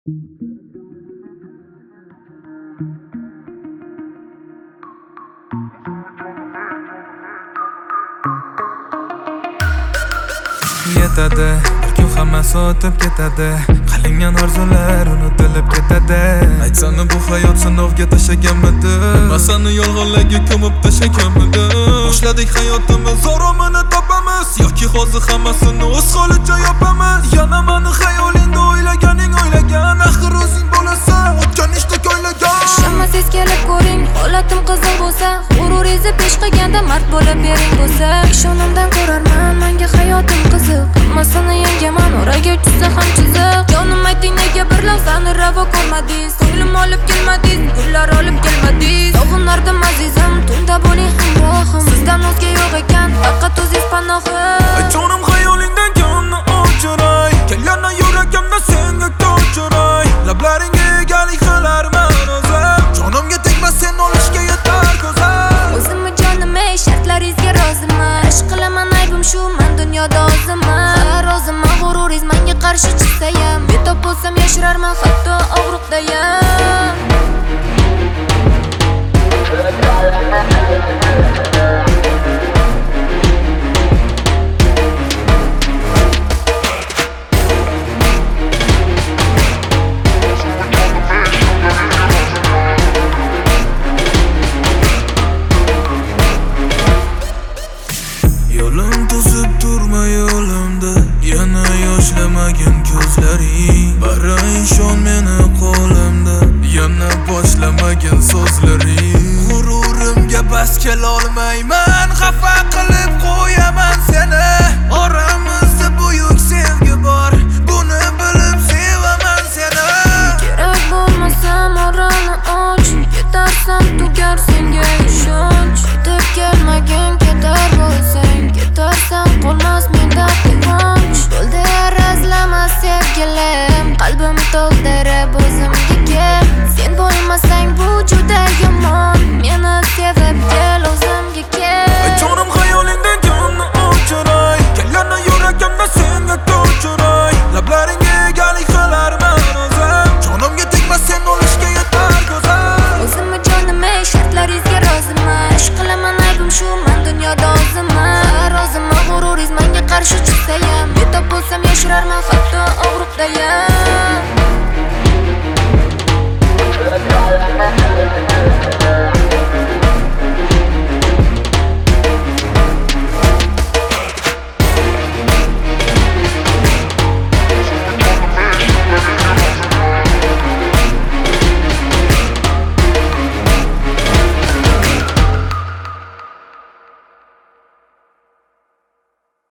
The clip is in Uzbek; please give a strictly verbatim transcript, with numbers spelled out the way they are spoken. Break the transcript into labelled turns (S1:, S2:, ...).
S1: Yetadi, bir kun hammasi o'tib ketadi. Qilingan orzular unutilib ketadi. Aytsana bu hayot sinovga tashlaganmidi? Masani yolg'onlarga ko'mib tashlaganmidi? Boshladik hayotimiz oromini topamiz yoki hozir hammasini o'z holicha yopamiz? Yana meni xayolingda o'ylaganing o'ylagan, axir o'zing bo'lasan, o'tgan ishdek o'ylagan.
S2: Ishonmasangiz kelib ko'ring, holatim qizil bo'lsa, g'urur ezib ish qilganda mard bo'lib bering bo'lsa, ishonimdan ko'rarman, menga hayotim qiziq. Hammasini yengaman, oraga tushsa ham chiziq. Jonim ayting, nega bir lahzani ravo ko'rmadingiz? Ko'nglim olib kelmadingiz, gullar olib kelmadingiz. Sog'inardim azizim, tunda bo'ling hamrohim. Sizdan o'zga yo'q ekan, faqat o'zingiz panohim.
S1: Ay jonim xayolingdan ko'nglimni o'chiray, kel yana yuragimda senga ko'chiray. Lablaringga egalik qilarman o'zim, jonimga tegma sen olishga yetar ko'zim.
S2: O'zimni jonim ey, shartlaringizga roziman. Ish qilaman, aybim shu, men dunyoda oziman. Ha, roziman, g'ururingiz menga qarshi chiqsayam, betob bo'lsam yashirarman hatto og'riqdayam. Yo'lim to'sib turma yo'limda, yana yoshlamagin ko'zlaring. Bari ishon meni qo'limda, yana boshlamagin so'zlaring. G'ururimga bas kelolmayman, xafa qilib qo'yaman seni. Oramizda buyuk sevgi bor, buni bilib sevaman seni. Kerak bo'lmasam orani och, ketarsan tugar senga ishonch. Yetib kelmagin ketar bo'lsang, ketarsan qolmas menda quvonch. To'ldi arazlama sevgilim, qalbim to'ldirib